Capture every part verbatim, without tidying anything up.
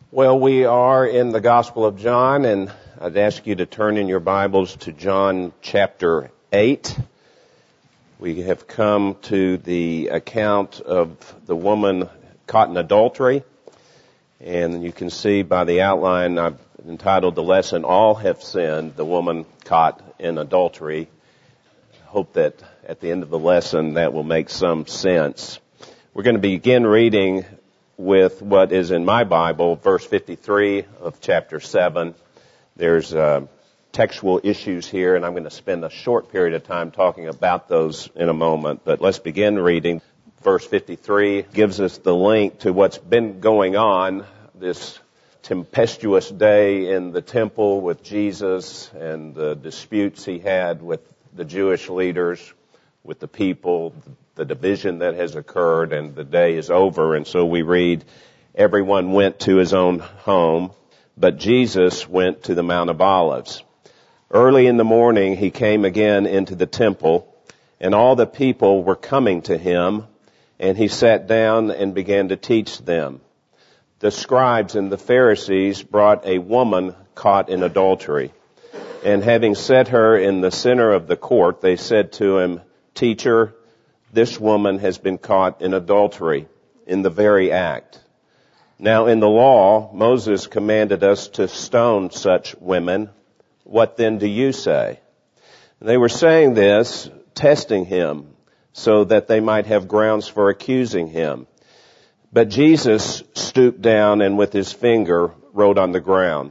Well, we are in the Gospel of John, and I'd ask you to turn in your Bibles to John chapter eight. We have come to the account of the woman caught in adultery, and you can see by the outline I've entitled the lesson, All Have Sinned, the woman caught in adultery. I hope that at the end of the lesson that will make some sense. We're going to begin reading with what is in my Bible, verse fifty-three of chapter seven. There's uh, textual issues here, and I'm going to spend a short period of time talking about those in a moment. But let's begin reading. Verse fifty-three gives us the link to what's been going on, this tempestuous day in the temple with Jesus and the disputes he had with the Jewish leaders, with the people, the division that has occurred, and the day is over. And so we read, everyone went to his own home, but Jesus went to the Mount of Olives. Early in the morning he came again into the temple, and all the people were coming to him, and he sat down and began to teach them. The scribes and the Pharisees brought a woman caught in adultery, and having set her in the center of the court, they said to him, Teacher, this woman has been caught in adultery in the very act. Now in the law, Moses commanded us to stone such women. What then do you say? And they were saying this, testing him, so that they might have grounds for accusing him. But Jesus stooped down and with his finger wrote on the ground.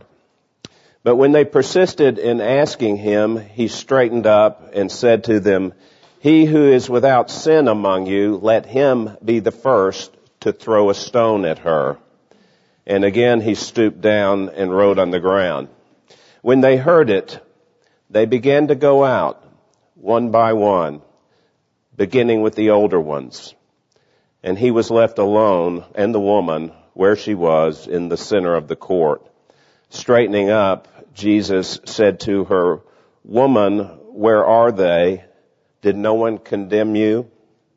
But when they persisted in asking him, he straightened up and said to them, He who is without sin among you, let him be the first to throw a stone at her. And again he stooped down and wrote on the ground. When they heard it, they began to go out, one by one, beginning with the older ones. And he was left alone, and the woman, where she was, in the center of the court. Straightening up, Jesus said to her, Woman, where are they? Did no one condemn you?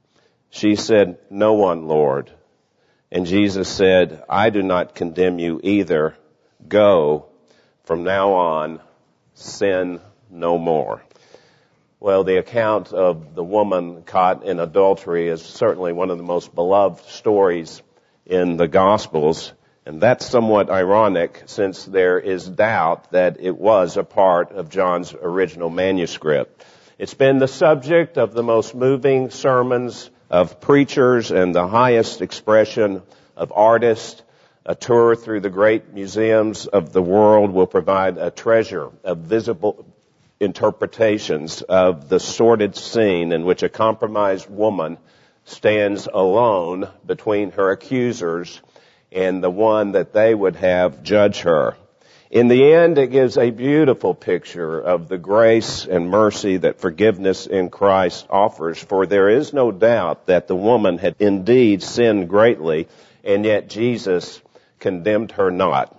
She said, No one, Lord. And Jesus said, I do not condemn you either. Go, from now on, sin no more. Well, the account of the woman caught in adultery is certainly one of the most beloved stories in the Gospels. And that's somewhat ironic since there is doubt that it was a part of John's original manuscript. It's been the subject of the most moving sermons of preachers and the highest expression of artists. A tour through the great museums of the world will provide a treasure of visible interpretations of the sordid scene in which a compromised woman stands alone between her accusers and the one that they would have judge her. In the end, it gives a beautiful picture of the grace and mercy that forgiveness in Christ offers, for there is no doubt that the woman had indeed sinned greatly, and yet Jesus condemned her not.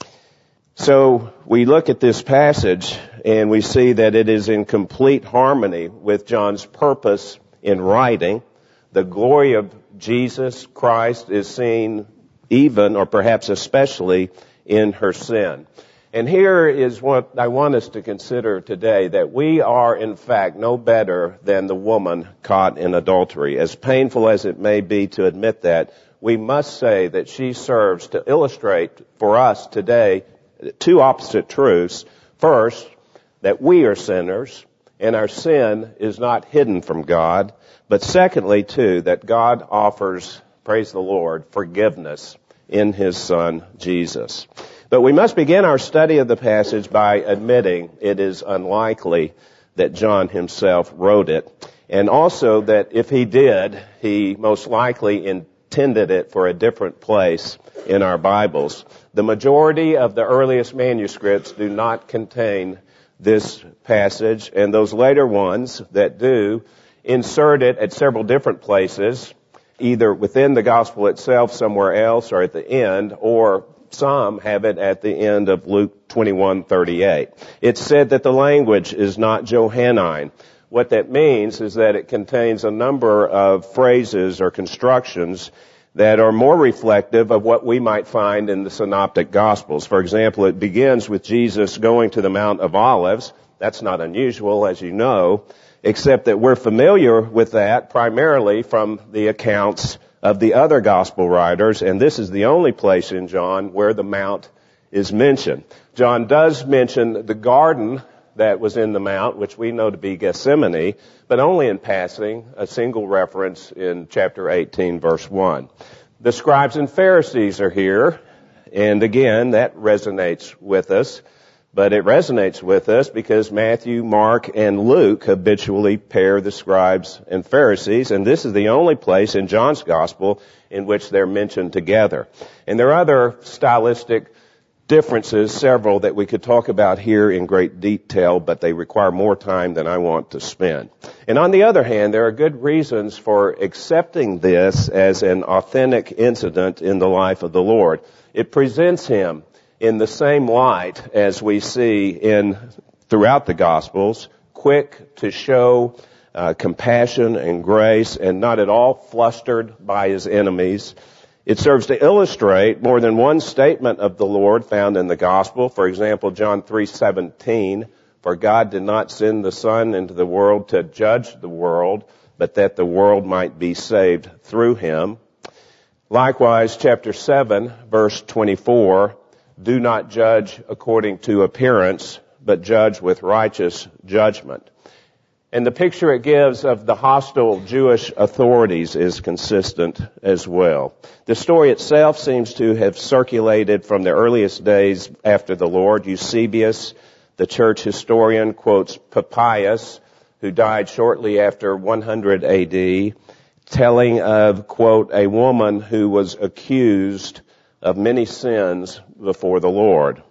So we look at this passage and we see that it is in complete harmony with John's purpose in writing. The glory of Jesus Christ is seen even, or perhaps especially, in her sin. And here is what I want us to consider today, that we are in fact no better than the woman caught in adultery. As painful as it may be to admit that, we must say that she serves to illustrate for us today two opposite truths. First, that we are sinners and our sin is not hidden from God. But secondly, too, that God offers, praise the Lord, forgiveness in His Son, Jesus. But we must begin our study of the passage by admitting it is unlikely that John himself wrote it, and also that if he did, he most likely intended it for a different place in our Bibles. The majority of the earliest manuscripts do not contain this passage, and those later ones that do insert it at several different places, either within the gospel itself somewhere else or at the end, or some have it at the end of Luke twenty-one thirty-eight. It's said that the language is not Johannine. What that means is that it contains a number of phrases or constructions that are more reflective of what we might find in the Synoptic Gospels. For example, it begins with Jesus going to the Mount of Olives. That's not unusual, as you know, except that we're familiar with that primarily from the accounts of the other Gospel writers, and this is the only place in John where the Mount is mentioned. John does mention the garden that was in the Mount, which we know to be Gethsemane, but only in passing, a single reference in chapter eighteen, verse one. The scribes and Pharisees are here, and again, that resonates with us, but it resonates with us because Matthew, Mark, and Luke habitually pair the scribes and Pharisees, and this is the only place in John's Gospel in which they're mentioned together. And there are other stylistic differences, several that we could talk about here in great detail, but they require more time than I want to spend. And on the other hand, there are good reasons for accepting this as an authentic incident in the life of the Lord. It presents him in the same light as we see in throughout the Gospels, quick to show uh, compassion and grace and not at all flustered by his enemies. It serves to illustrate more than one statement of the Lord found in the Gospel. For example, John three seventeen, for God did not send the Son into the world to judge the world, but that the world might be saved through him. Likewise, chapter seven, verse twenty-four, do not judge according to appearance, but judge with righteous judgment. And the picture it gives of the hostile Jewish authorities is consistent as well. The story itself seems to have circulated from the earliest days after the Lord. Eusebius, the church historian, quotes Papias, who died shortly after one hundred A D, telling of, quote, a woman who was accused of many sins before the Lord.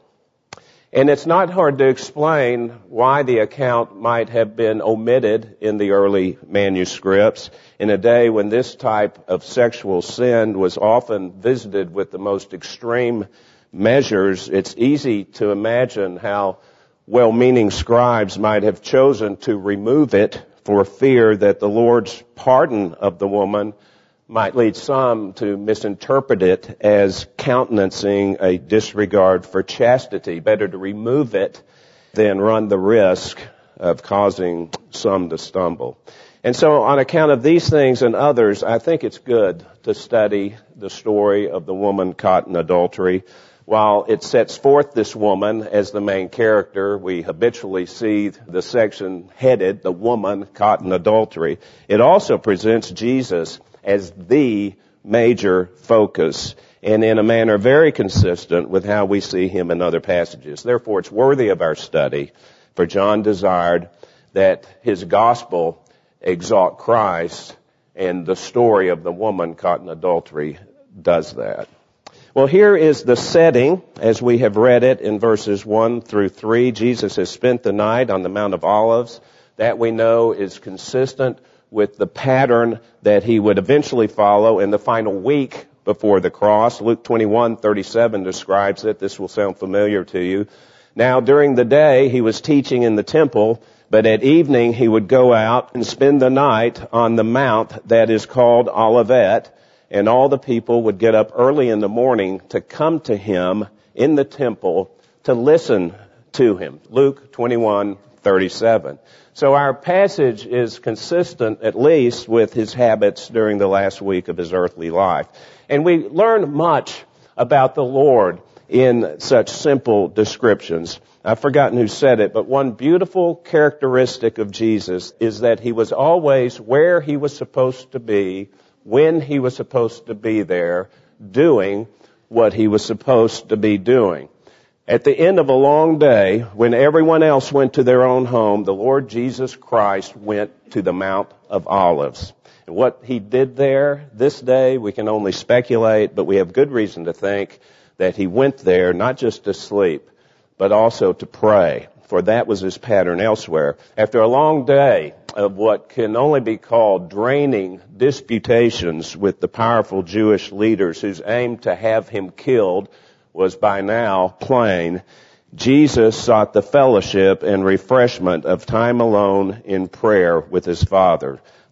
And it's not hard to explain why the account might have been omitted in the early manuscripts in a day when this type of sexual sin was often visited with the most extreme measures. It's easy to imagine how well-meaning scribes might have chosen to remove it for fear that the Lord's pardon of the woman might lead some to misinterpret it as countenancing a disregard for chastity. Better to remove it than run the risk of causing some to stumble. And so on account of these things and others, I think it's good to study the story of the woman caught in adultery. While it sets forth this woman as the main character, we habitually see the section headed, the woman caught in adultery. It also presents Jesus as the major focus, and in a manner very consistent with how we see him in other passages. Therefore, it's worthy of our study, for John desired that his gospel exalt Christ, and the story of the woman caught in adultery does that. Well, here is the setting as we have read it in verses one through three. Jesus has spent the night on the Mount of Olives. That we know is consistent with the pattern that he would eventually follow in the final week before the cross. Luke twenty-one thirty-seven describes it. This will sound familiar to you. Now, during the day, he was teaching in the temple, but at evening he would go out and spend the night on the mount that is called Olivet, and all the people would get up early in the morning to come to him in the temple to listen to him. Luke twenty-one thirty-seven. So our passage is consistent, at least, with his habits during the last week of his earthly life. And we learn much about the Lord in such simple descriptions. I've forgotten who said it, but one beautiful characteristic of Jesus is that he was always where he was supposed to be, when he was supposed to be there, doing what he was supposed to be doing. At the end of a long day, when everyone else went to their own home, the Lord Jesus Christ went to the Mount of Olives. And what he did there this day, we can only speculate, but we have good reason to think that he went there not just to sleep, but also to pray, for that was his pattern elsewhere. After a long day of what can only be called draining disputations with the powerful Jewish leaders whose aim to have him killed was by now plain, Jesus sought the fellowship and refreshment of time alone in prayer with his Father.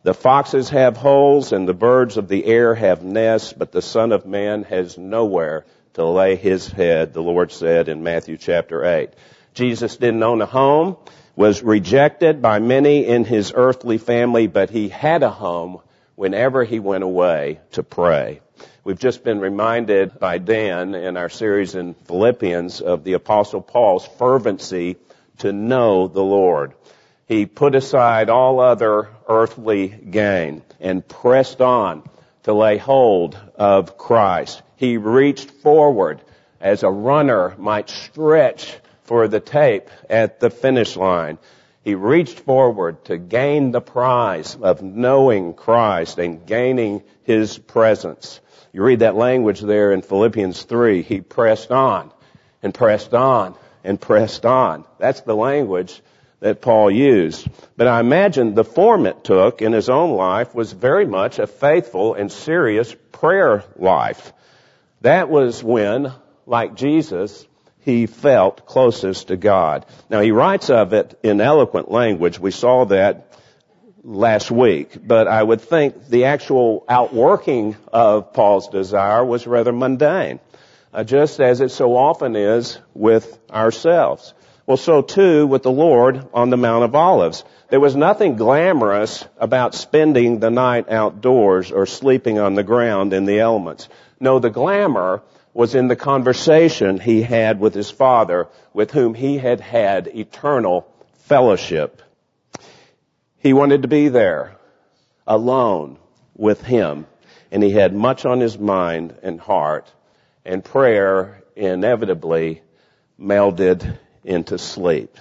The foxes have holes and the birds of the air have nests, but the Son of Man has nowhere to lay his head, the Lord said in Matthew chapter eight. Jesus didn't own a home, was rejected by many in his earthly family, but he had a home whenever he went away to pray. We've just been reminded by Dan in our series in Philippians of the Apostle Paul's fervency to know the Lord. He put aside all other earthly gain and pressed on to lay hold of Christ. He reached forward as a runner might stretch for the tape at the finish line. He reached forward to gain the prize of knowing Christ and gaining his presence. You read that language there in Philippians three. He pressed on and pressed on and pressed on. That's the language that Paul used. But I imagine the form it took in his own life was very much a faithful and serious prayer life. That was when, like Jesus, he felt closest to God. Now, he writes of it in eloquent language. We saw that last week. But I would think the actual outworking of Paul's desire was rather mundane, uh, just as it so often is with ourselves. Well, so too with the Lord on the Mount of Olives. There was nothing glamorous about spending the night outdoors or sleeping on the ground in the elements. No, the glamour was in the conversation he had with his Father, with whom he had had eternal fellowship. He wanted to be there, alone with him, and he had much on his mind and heart, and prayer inevitably melded into sleep.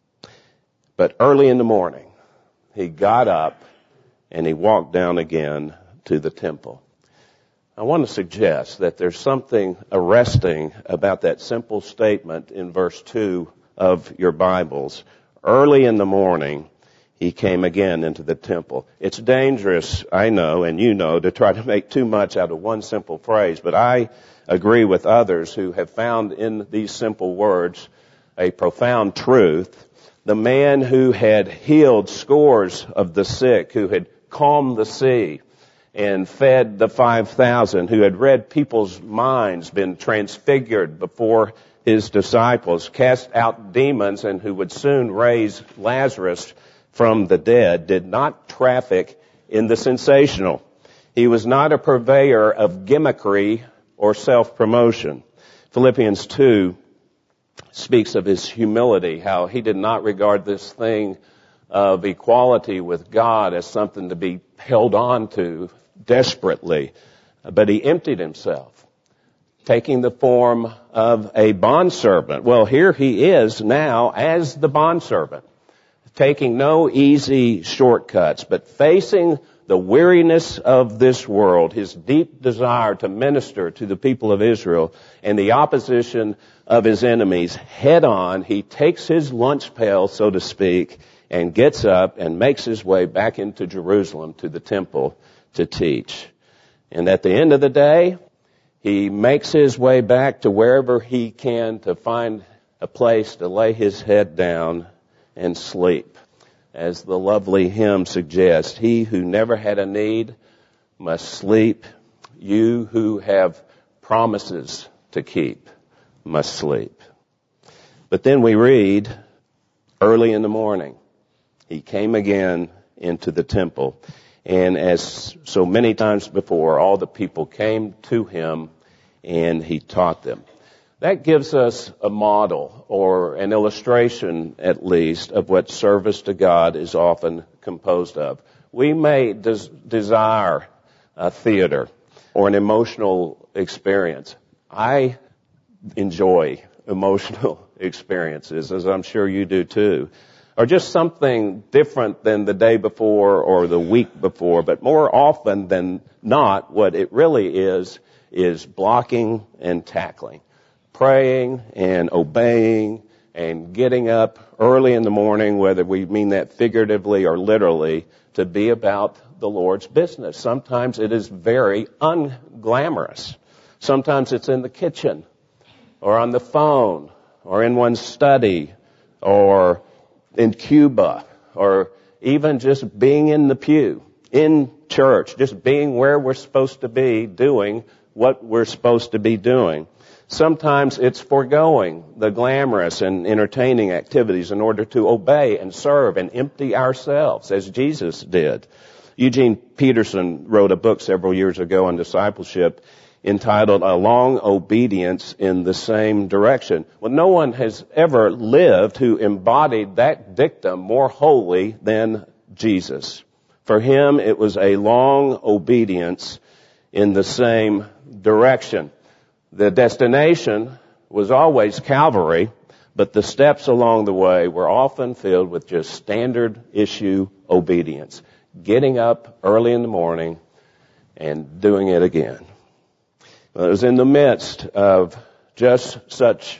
But early in the morning, he got up and he walked down again to the temple. I want to suggest that there's something arresting about that simple statement in verse two of your Bibles. Early in the morning, he came again into the temple. It's dangerous, I know, and you know, to try to make too much out of one simple phrase, but I agree with others who have found in these simple words a profound truth. The man who had healed scores of the sick, who had calmed the sea and fed the five thousand, who had read people's minds, been transfigured before his disciples, cast out demons, and who would soon raise Lazarus from the dead, did not traffic in the sensational. He was not a purveyor of gimmickry or self-promotion. Philippians two speaks of his humility, how he did not regard this thing of equality with God as something to be held on to desperately, but he emptied himself, taking the form of a bondservant. Well, here he is now as the bondservant, taking no easy shortcuts, but facing the weariness of this world, his deep desire to minister to the people of Israel, and the opposition of his enemies head on. He takes his lunch pail, so to speak, and gets up and makes his way back into Jerusalem to the temple to teach. And at the end of the day, he makes his way back to wherever he can to find a place to lay his head down and sleep. As the lovely hymn suggests, he who never had a need must sleep. You who have promises to keep must sleep. But then we read, early in the morning, he came again into the temple. And as so many times before, all the people came to him and he taught them. That gives us a model, or an illustration at least, of what service to God is often composed of. We may des- desire a theater or an emotional experience. I enjoy emotional experiences, as I'm sure you do too, or just something different than the day before or the week before, but more often than not, what it really is, is blocking and tackling. Praying and obeying and getting up early in the morning, whether we mean that figuratively or literally, to be about the Lord's business. Sometimes it is very unglamorous. Sometimes it's in the kitchen or on the phone or in one's study or in Cuba or even just being in the pew in church, just being where we're supposed to be, doing what we're supposed to be doing. Sometimes it's foregoing the glamorous and entertaining activities in order to obey and serve and empty ourselves as Jesus did. Eugene Peterson wrote a book several years ago on discipleship entitled A Long Obedience in the Same Direction. Well, no one has ever lived who embodied that dictum more wholly than Jesus. For him, it was a long obedience in the same direction. The destination was always Calvary, but the steps along the way were often filled with just standard issue obedience. Getting up early in the morning and doing it again. Well, it was in the midst of just such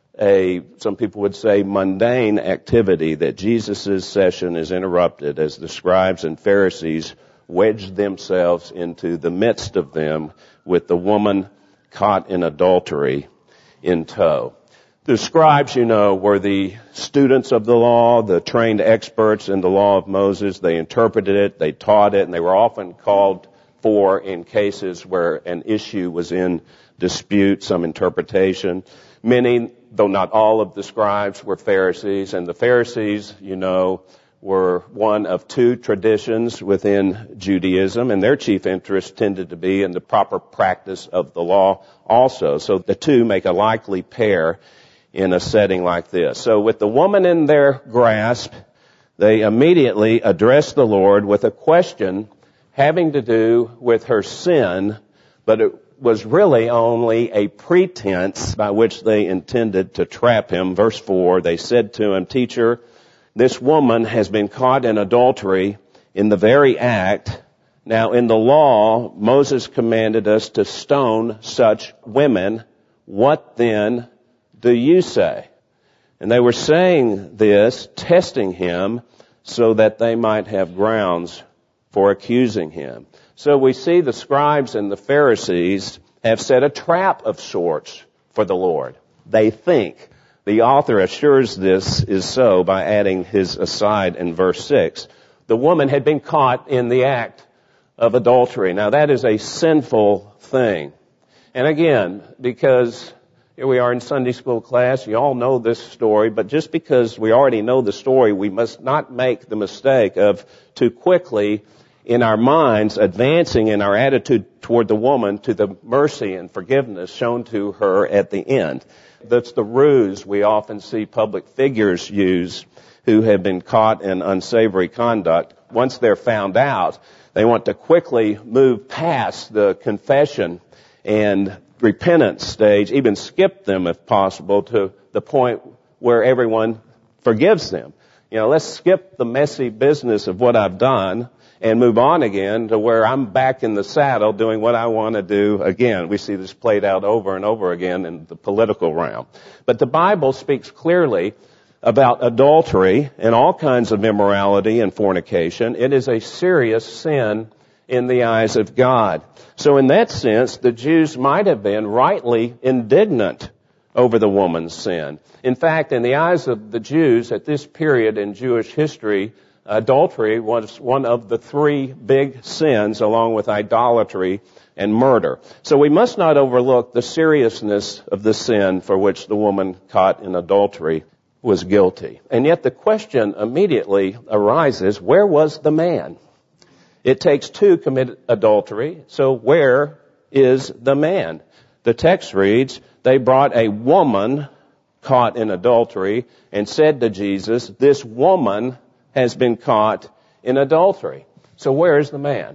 a, some people would say, mundane activity that Jesus' session is interrupted as the scribes and Pharisees wedged themselves into the midst of them with the woman caught in adultery in tow. The scribes, you know, were the students of the law, the trained experts in the law of Moses. They interpreted it, they taught it, and they were often called for in cases where an issue was in dispute, some interpretation. Many, though not all of the scribes, were Pharisees, and the Pharisees, you know, were one of two traditions within Judaism, and their chief interest tended to be in the proper practice of the law also. So the two make a likely pair in a setting like this. So with the woman in their grasp, they immediately address the Lord with a question having to do with her sin, but it was really only a pretense by which they intended to trap him. Verse four, they said to him, "Teacher, this woman has been caught in adultery in the very act. Now in the law, Moses commanded us to stone such women. What then do you say?" And they were saying this, testing him, so that they might have grounds for accusing him. So we see the scribes and the Pharisees have set a trap of sorts for the Lord. They think. The author assures this is so by adding his aside in verse six. The woman had been caught in the act of adultery. Now that is a sinful thing. And again, because here we are in Sunday school class, you all know this story, but just because we already know the story, we must not make the mistake of too quickly in our minds advancing in our attitude toward the woman to the mercy and forgiveness shown to her at the end. That's the ruse we often see public figures use who have been caught in unsavory conduct. Once they're found out, they want to quickly move past the confession and repentance stage, even skip them if possible to the point where everyone forgives them. You know, let's skip the messy business of what I've done and move on again to where I'm back in the saddle doing what I want to do again. We see this played out over and over again in the political realm. But the Bible speaks clearly about adultery and all kinds of immorality and fornication. It is a serious sin in the eyes of God. So in that sense, the Jews might have been rightly indignant over the woman's sin. In fact, in the eyes of the Jews at this period in Jewish history, adultery was one of the three big sins along with idolatry and murder. So we must not overlook the seriousness of the sin for which the woman caught in adultery was guilty. And yet the question immediately arises, where was the man? It takes two to commit adultery, so where is the man? The text reads, they brought a woman caught in adultery and said to Jesus, this woman has been caught in adultery. So where is the man?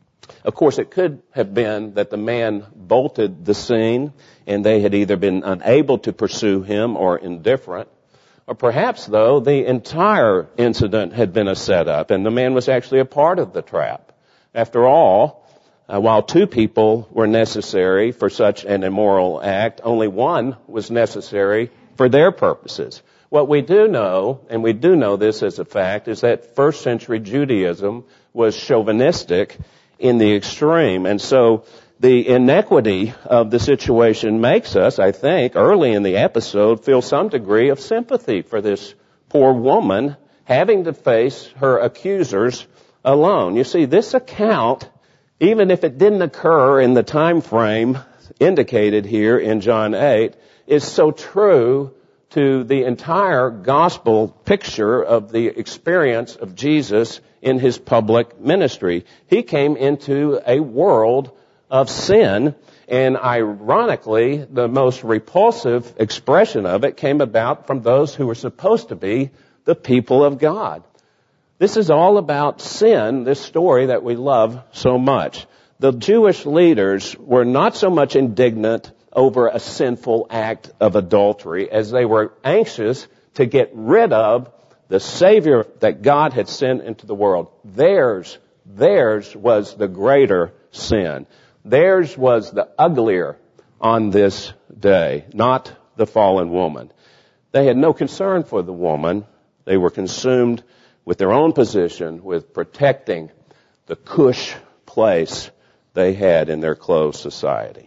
Of course, it could have been that the man bolted the scene and they had either been unable to pursue him or indifferent. Or perhaps, though, the entire incident had been a setup and the man was actually a part of the trap. After all, uh, while two people were necessary for such an immoral act, only one was necessary for their purposes. What we do know, and we do know this as a fact, is that first century Judaism was chauvinistic in the extreme. And so the inequity of the situation makes us, I think, early in the episode, feel some degree of sympathy for this poor woman having to face her accusers alone. You see, this account, even if it didn't occur in the time frame indicated here in John eight, is so true to the entire gospel picture of the experience of Jesus in his public ministry. He came into a world of sin, and ironically, the most repulsive expression of it came about from those who were supposed to be the people of God. This is all about sin, this story that we love so much. The Jewish leaders were not so much indignant over a sinful act of adultery as they were anxious to get rid of the Savior that God had sent into the world. Theirs, theirs was the greater sin. Theirs was the uglier on this day, not the fallen woman. They had no concern for the woman. They were consumed with their own position, with protecting the cush place they had in their closed society.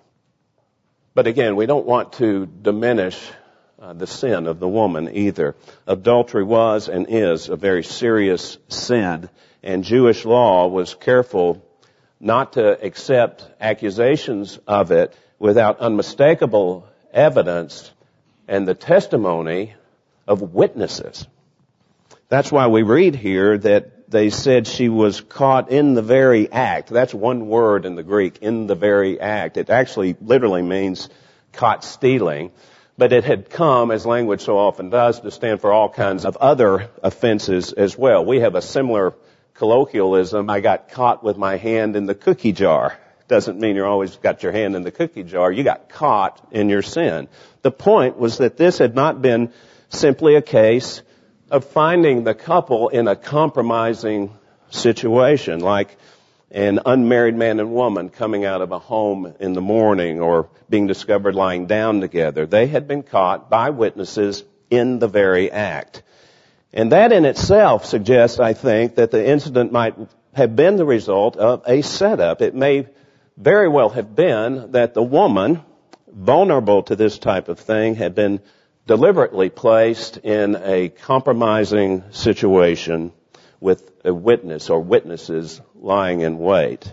But again, we don't want to diminish uh, the sin of the woman either. Adultery was and is a very serious sin, and Jewish law was careful not to accept accusations of it without unmistakable evidence and the testimony of witnesses. That's why we read here that they said she was caught in the very act. That's one word in the Greek, in the very act. It actually literally means caught stealing, but it had come, as language so often does, to stand for all kinds of other offenses as well. We have a similar colloquialism, I got caught with my hand in the cookie jar. Doesn't mean you're always got your hand in the cookie jar. You got caught in your sin. The point was that this had not been simply a case of finding the couple in a compromising situation, like an unmarried man and woman coming out of a home in the morning or being discovered lying down together. They had been caught by witnesses in the very act. And that in itself suggests, I think, that the incident might have been the result of a setup. It may very well have been that the woman, vulnerable to this type of thing, had been deliberately placed in a compromising situation with a witness or witnesses lying in wait.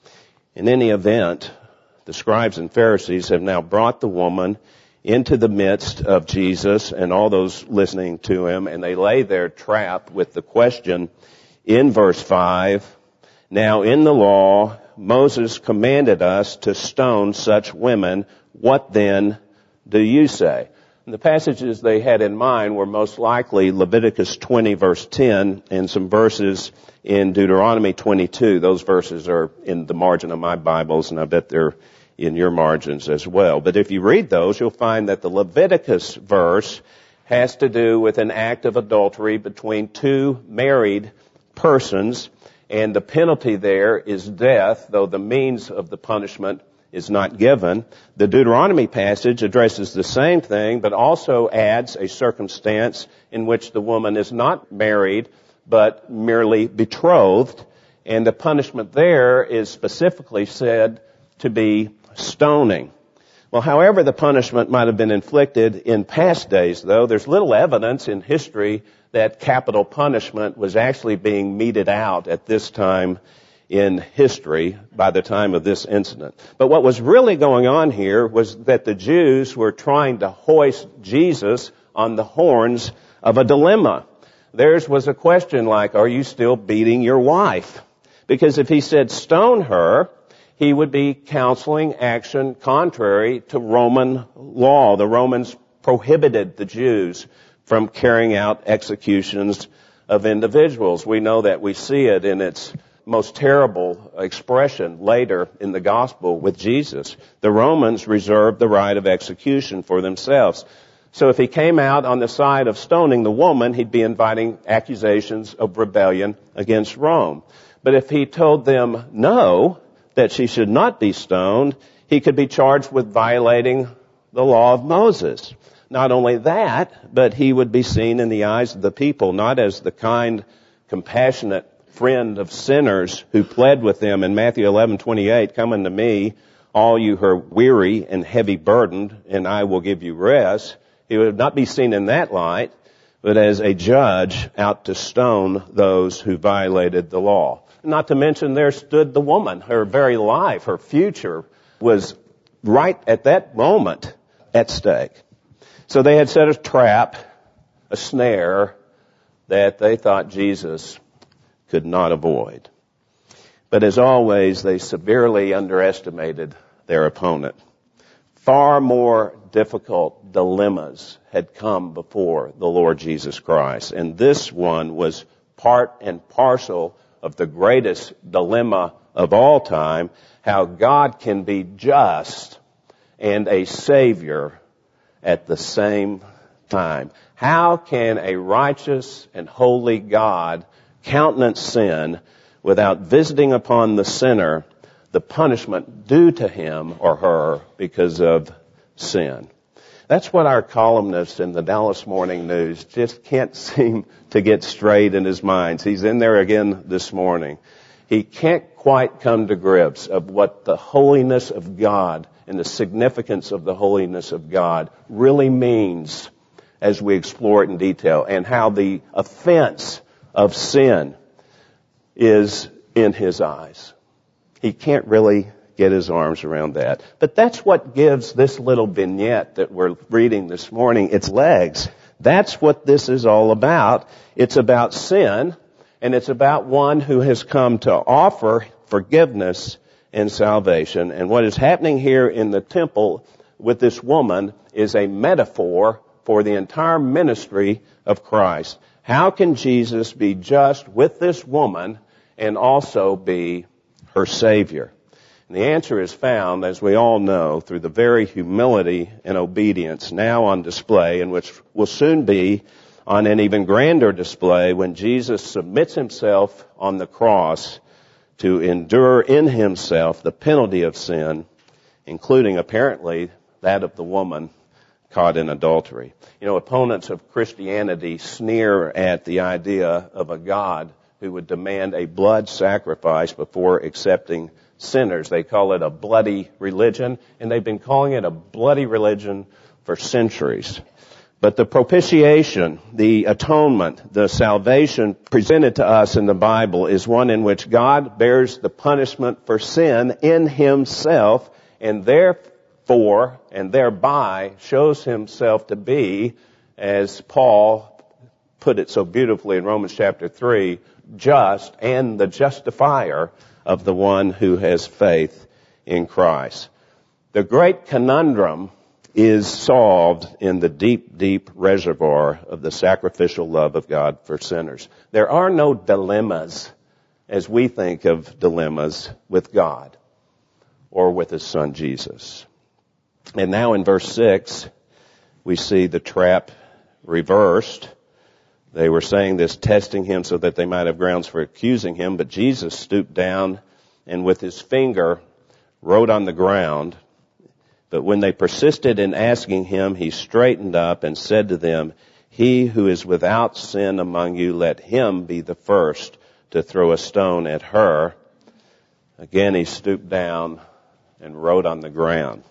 In any event, the scribes and Pharisees have now brought the woman into the midst of Jesus and all those listening to him, and they lay their trap with the question in verse five, now in the law, Moses commanded us to stone such women. What then do you say? And the passages they had in mind were most likely Leviticus twenty verse ten and some verses in Deuteronomy twenty-two. Those verses are in the margin of my Bibles, and I bet they're in your margins as well. But if you read those, you'll find that the Leviticus verse has to do with an act of adultery between two married persons, and the penalty there is death, though the means of the punishment is not given. The Deuteronomy passage addresses the same thing, but also adds a circumstance in which the woman is not married, but merely betrothed, and the punishment there is specifically said to be stoning. Well, however the punishment might have been inflicted in past days, though, there's little evidence in history that capital punishment was actually being meted out at this time in history by the time of this incident. But what was really going on here was that the Jews were trying to hoist Jesus on the horns of a dilemma. Theirs was a question like, are you still beating your wife? Because if he said stone her, he would be counseling action contrary to Roman law. The Romans prohibited the Jews from carrying out executions of individuals. We know that. We see it in its most terrible expression later in the gospel with Jesus. The Romans reserved the right of execution for themselves. So if he came out on the side of stoning the woman, he'd be inviting accusations of rebellion against Rome. But if he told them no, that she should not be stoned, he could be charged with violating the law of Moses. Not only that, but he would be seen in the eyes of the people not as the kind, compassionate friend of sinners who pled with them in Matthew eleven twenty-eight, come unto me, all you who are weary and heavy burdened, and I will give you rest. He would not be seen in that light, but as a judge out to stone those who violated the law. Not to mention there stood the woman. Her very life, her future was right at that moment at stake. So they had set a trap, a snare, that they thought Jesus could not avoid. But as always, they severely underestimated their opponent. Far more difficult dilemmas had come before the Lord Jesus Christ. And this one was part and parcel of the greatest dilemma of all time, how God can be just and a Savior at the same time. How can a righteous and holy God countenance sin without visiting upon the sinner the punishment due to him or her because of sin? That's what our columnist in the Dallas Morning News just can't seem to get straight in his mind. He's in there again this morning. He can't quite come to grips of what the holiness of God and the significance of the holiness of God really means as we explore it in detail, and how the offense of sin is in his eyes. He can't really get his arms around that. But that's what gives this little vignette that we're reading this morning its legs. That's what this is all about. It's about sin, and it's about one who has come to offer forgiveness and salvation. And what is happening here in the temple with this woman is a metaphor for the entire ministry of Christ. How can Jesus be just with this woman and also be her Savior? And the answer is found, as we all know, through the very humility and obedience now on display, and which will soon be on an even grander display when Jesus submits himself on the cross to endure in himself the penalty of sin, including apparently that of the woman caught in adultery. You know, opponents of Christianity sneer at the idea of a God who would demand a blood sacrifice before accepting sinners. They call it a bloody religion, and they've been calling it a bloody religion for centuries. But the propitiation, the atonement, the salvation presented to us in the Bible is one in which God bears the punishment for sin in himself, and therefore and thereby shows himself to be, as Paul put it so beautifully in Romans chapter three, just and the justifier of the one who has faith in Christ. The great conundrum is solved in the deep, deep reservoir of the sacrificial love of God for sinners. There are no dilemmas as we think of dilemmas with God or with his son Jesus. And now in verse six, we see the trap reversed. They were saying this, testing him so that they might have grounds for accusing him, but Jesus stooped down and with his finger wrote on the ground. But when they persisted in asking him, he straightened up and said to them, "He who is without sin among you, let him be the first to throw a stone at her." Again, he stooped down and wrote on the ground.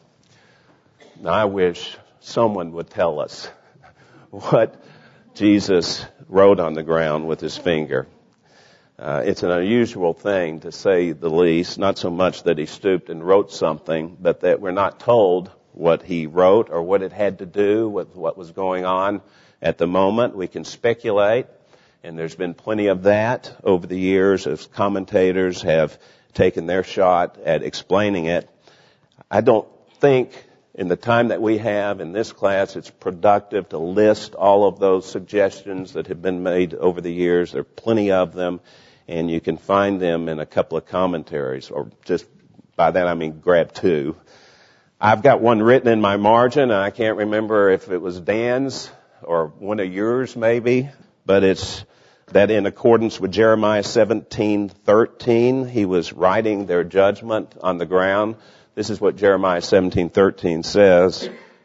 Now, I wish someone would tell us what Jesus wrote on the ground with his finger. Uh, it's an unusual thing, to say the least, not so much that he stooped and wrote something, but that we're not told what he wrote or what it had to do with what was going on at the moment. We can speculate, and there's been plenty of that over the years as commentators have taken their shot at explaining it. I don't think in the time that we have in this class it's productive to list all of those suggestions that have been made over the years. There are plenty of them, and you can find them in a couple of commentaries, or just by that I mean grab two. I've got one written in my margin, and I can't remember if it was Dan's or one of yours maybe, but it's that in accordance with Jeremiah seventeen thirteen, he was writing their judgment on the ground. This is what Jeremiah seventeen thirteen says.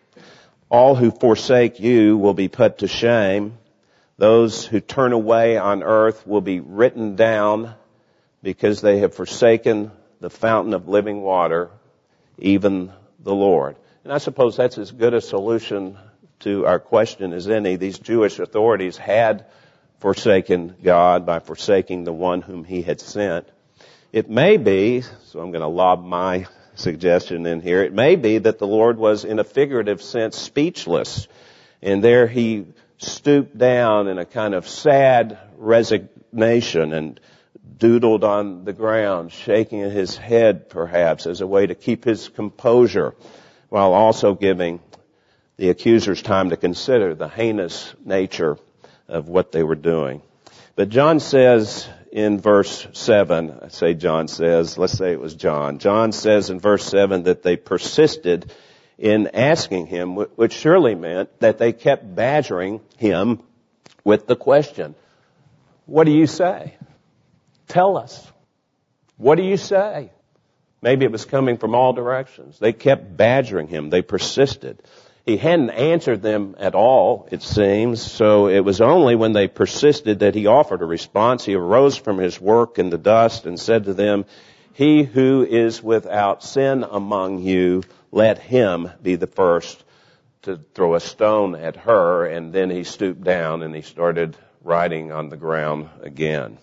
"All who forsake you will be put to shame. Those who turn away on earth will be written down, because they have forsaken the fountain of living water, even the Lord." And I suppose that's as good a solution to our question as any. These Jewish authorities had forsaken God by forsaking the one whom he had sent. It may be, so I'm going to lob my suggestion in here, it may be that the Lord was in a figurative sense speechless. And there he stooped down in a kind of sad resignation and doodled on the ground, shaking his head perhaps as a way to keep his composure, while also giving the accusers time to consider the heinous nature of what they were doing. But John says in verse seven, I say John says, let's say it was John. John says in verse seven that they persisted in asking him, which surely meant that they kept badgering him with the question, what do you say? Tell us. What do you say? Maybe it was coming from all directions. They kept badgering him. They persisted. He hadn't answered them at all, it seems, so it was only when they persisted that he offered a response. He arose from his work in the dust and said to them, he who is without sin among you, let him be the first to throw a stone at her. And then he stooped down and he started writing on the ground again.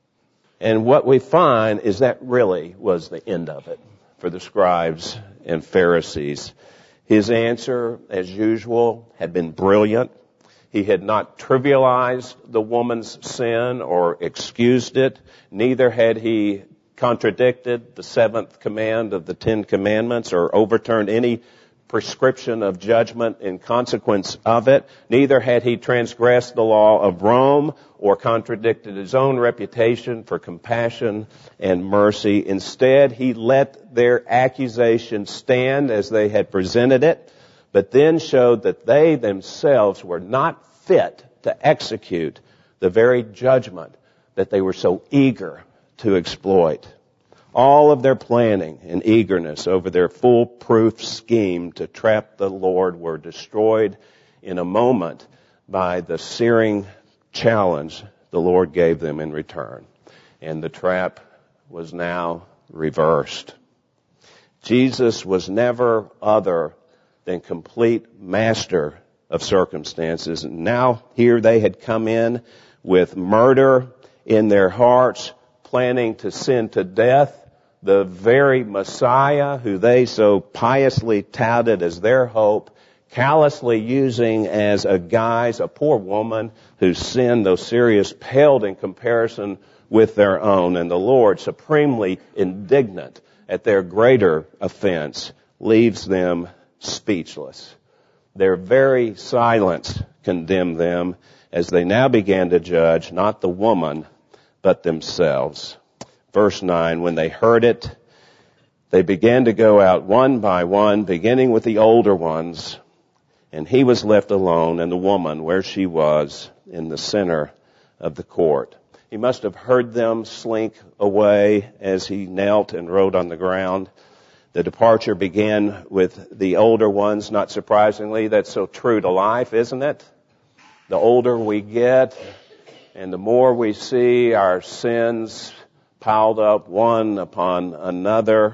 And what we find is that really was the end of it for the scribes and Pharisees. His answer, as usual, had been brilliant. He had not trivialized the woman's sin or excused it. Neither had he contradicted the seventh command of the Ten Commandments or overturned any prescription of judgment in consequence of it. Neither had he transgressed the law of Rome or contradicted his own reputation for compassion and mercy. Instead, he let their accusation stand as they had presented it, but then showed that they themselves were not fit to execute the very judgment that they were so eager to exploit. All of their planning and eagerness over their foolproof scheme to trap the Lord were destroyed in a moment by the searing challenge the Lord gave them in return. And the trap was now reversed. Jesus was never other than complete master of circumstances. And now here they had come in with murder in their hearts, planning to send to death the very Messiah who they so piously touted as their hope, callously using as a guise a poor woman whose sin, though serious, paled in comparison with their own. And the Lord, supremely indignant at their greater offense, leaves them speechless. Their very silence condemned them as they now began to judge not the woman, but themselves. Verse nine, when they heard it, they began to go out one by one, beginning with the older ones, and he was left alone, and the woman where she was in the center of the court. He must have heard them slink away as he knelt and wrote on the ground. The departure began with the older ones, not surprisingly. That's so true to life, isn't it? The older we get, and the more we see our sins piled up one upon another,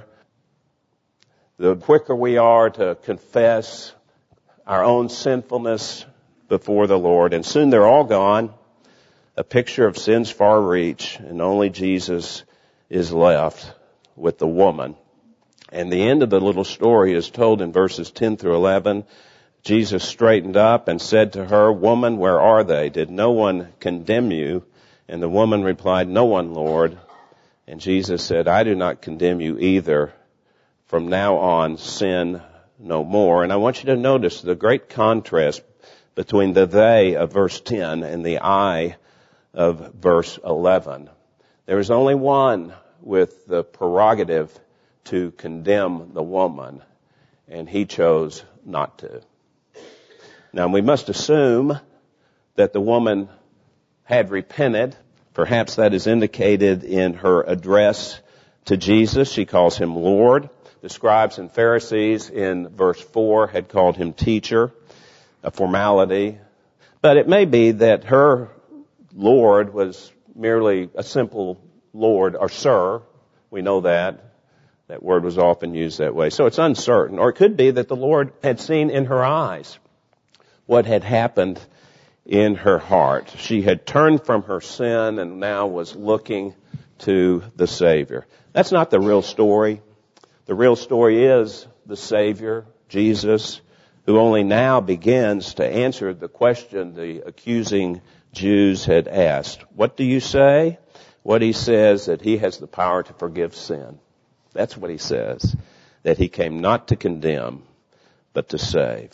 the quicker we are to confess our own sinfulness before the Lord. And soon they're all gone, a picture of sin's far reach, and only Jesus is left with the woman. And the end of the little story is told in verses ten through eleven. Jesus straightened up and said to her, "Woman, where are they? Did no one condemn you?" And the woman replied, "No one, Lord." And Jesus said, "I do not condemn you either. From now on, sin no more." And I want you to notice the great contrast between the they of verse ten and the I of verse eleven. There is only one with the prerogative to condemn the woman, and he chose not to. Now, we must assume that the woman had repented. Perhaps that is indicated in her address to Jesus. She calls him Lord. The scribes and Pharisees in verse four had called him teacher, a formality. But it may be that her Lord was merely a simple Lord or sir. We know that. That word was often used that way. So it's uncertain. Or it could be that the Lord had seen in her eyes what had happened in her heart. She had turned from her sin and now was looking to the Savior. That's not the real story. The real story is the Savior, Jesus, who only now begins to answer the question the accusing Jews had asked. What do you say? What he says, that he has the power to forgive sin. That's what he says. That he came not to condemn, but to save.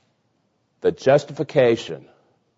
The justification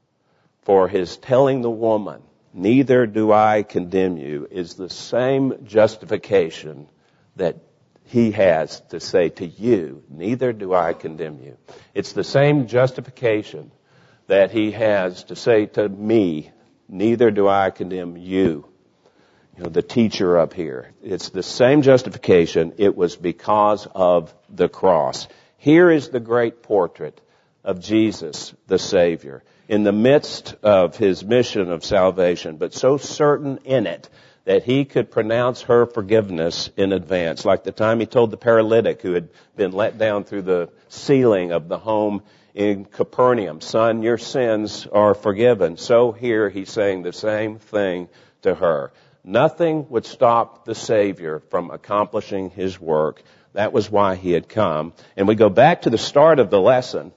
for his telling the woman, neither do I condemn you, is the same justification that he has to say to you, neither do I condemn you. It's the same justification that he has to say to me, neither do I condemn you. You know, the teacher up here. It's the same justification. It was because of the cross. Here is the great portrait of Jesus, the Savior, in the midst of his mission of salvation, but so certain in it that he could pronounce her forgiveness in advance, like the time he told the paralytic who had been let down through the ceiling of the home in Capernaum, son, your sins are forgiven. So here he's saying the same thing to her. Nothing would stop the Savior from accomplishing his work. That was why he had come. And we go back to the start of the lesson.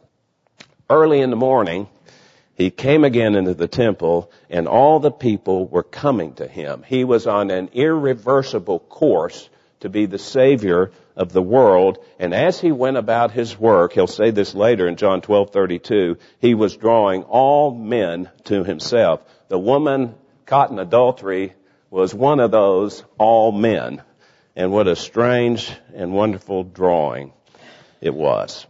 Early in the morning, he came again into the temple, and all the people were coming to him. He was on an irreversible course to be the Savior of the world. And as he went about his work, he'll say this later in John twelve thirty-two, he was drawing all men to himself. The woman caught in adultery was one of those all men. And what a strange and wonderful drawing it was.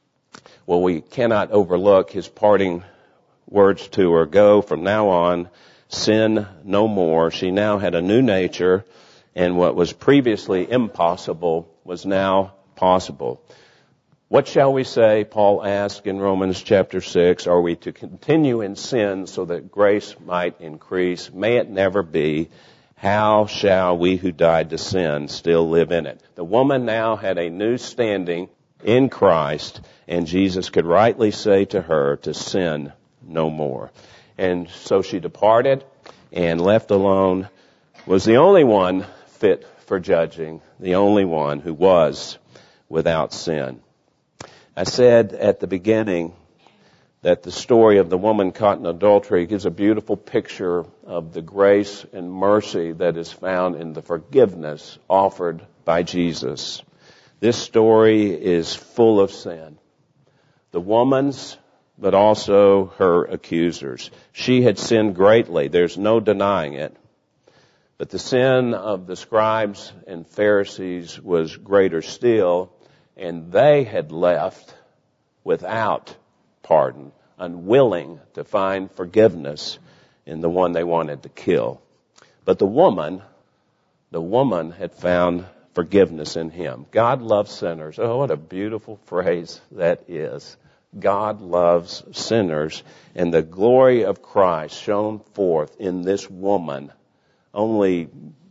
Well, we cannot overlook his parting words to her, go from now on, sin no more. She now had a new nature, and what was previously impossible was now possible. What shall we say, Paul asked in Romans chapter six, are we to continue in sin so that grace might increase? May it never be. How shall we who died to sin still live in it? The woman now had a new standing in Christ, and Jesus could rightly say to her to sin no more. And so she departed, and left alone was the only one fit for judging, the only one who was without sin. I said at the beginning that the story of the woman caught in adultery gives a beautiful picture of the grace and mercy that is found in the forgiveness offered by Jesus. This story is full of sin. The woman's, but also her accusers. She had sinned greatly. There's no denying it. But the sin of the scribes and Pharisees was greater still, and they had left without pardon, unwilling to find forgiveness in the one they wanted to kill. But the woman, the woman had found forgiveness in him. God loves sinners. Oh, what a beautiful phrase that is. God loves sinners, and the glory of Christ shone forth in this woman only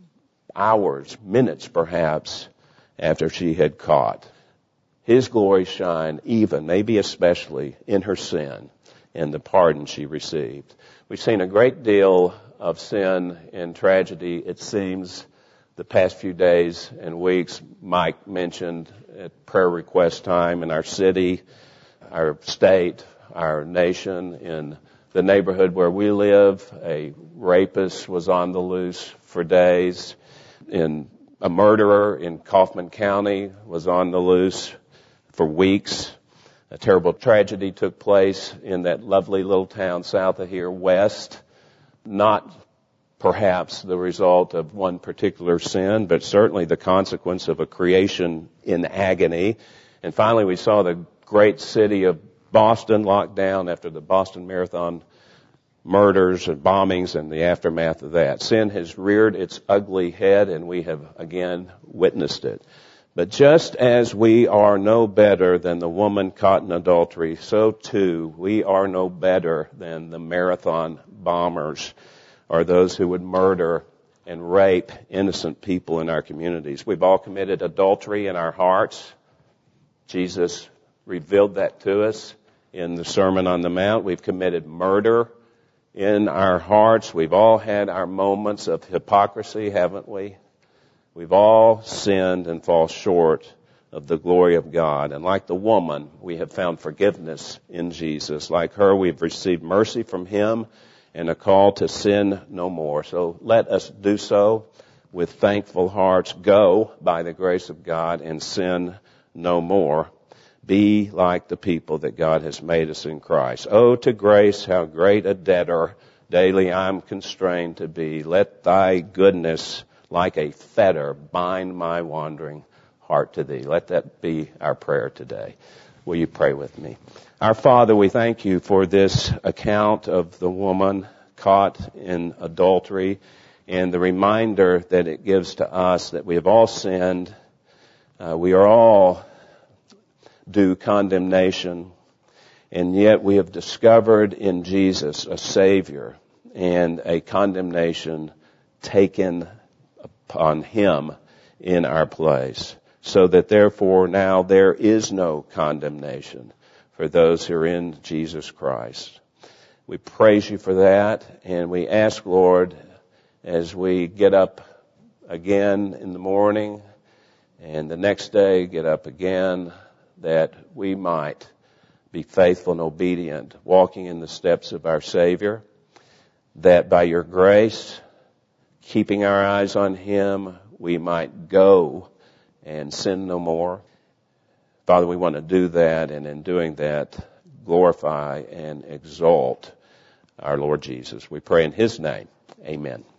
hours, minutes perhaps, after she had caught. His glory shine even, maybe especially, in her sin and the pardon she received. We've seen a great deal of sin and tragedy, it seems, the past few days and weeks. Mike mentioned at prayer request time in our city, our state, our nation, in the neighborhood where we live, a rapist was on the loose for days. In a murderer in Kaufman County was on the loose for weeks. A terrible tragedy took place in that lovely little town south of here, West. Not perhaps the result of one particular sin, but certainly the consequence of a creation in agony. And finally, we saw the great city of Boston locked down after the Boston Marathon murders and bombings and the aftermath of that. Sin has reared its ugly head, and we have again witnessed it. But just as we are no better than the woman caught in adultery, so too we are no better than the marathon bombers or those who would murder and rape innocent people in our communities. We've all committed adultery in our hearts. Jesus revealed that to us, in the Sermon on the Mount. We've committed murder in our hearts. We've all had our moments of hypocrisy, haven't we? We've all sinned and fall short of the glory of God. And like the woman, we have found forgiveness in Jesus. Like her, we've received mercy from Him and a call to sin no more. So let us do so with thankful hearts. Go by the grace of God and sin no more. Be like the people that God has made us in Christ. Oh, to grace, how great a debtor daily I'm constrained to be. Let thy goodness like a fetter bind my wandering heart to thee. Let that be our prayer today. Will you pray with me? Our Father, we thank you for this account of the woman caught in adultery and the reminder that it gives to us that we have all sinned. Uh, we are all due condemnation, and yet we have discovered in Jesus a Savior and a condemnation taken upon Him in our place, so that therefore now there is no condemnation for those who are in Jesus Christ. We praise you for that, and we ask, Lord, as we get up again in the morning and the next day get up again, that we might be faithful and obedient, walking in the steps of our Savior, that by your grace, keeping our eyes on Him, we might go and sin no more. Father, we want to do that, and in doing that, glorify and exalt our Lord Jesus. We pray in His name. Amen.